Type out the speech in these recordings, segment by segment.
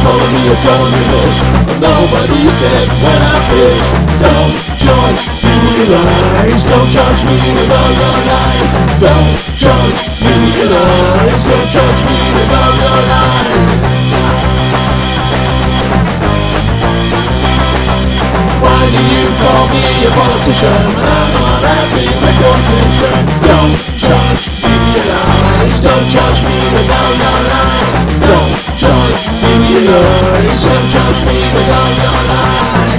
calling me a communist, but nobody said when I pissed. Don't judge me with your lies. Don't judge me with all your lies. Don't judge me with your lies. Don't judge me with all your lies. Why do you call me a politician when I'm not having recognition? Don't judge me with your lies. Don't judge me with all your lies. Don't judge me with your lies. Don't judge me with all your lies.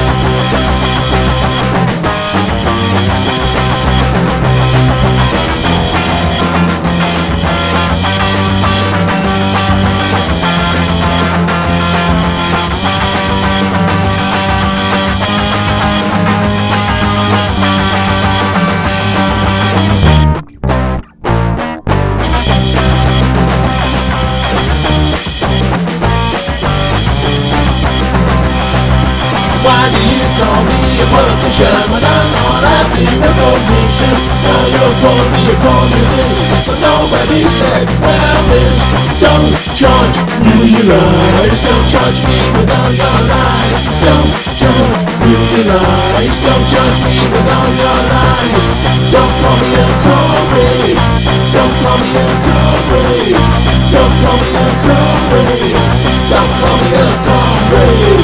Why do you call me a politician when I'm not having recognition? Now you're calling me a communist, but nobody said when I missed. Don't judge me with your lies. Don't judge me with all your lies. Don't judge me with your lies. Don't judge me with all your lies. Don't call me a comrade. Don't call me a comrade. Don't call me a comrade. Don't call me a comrade.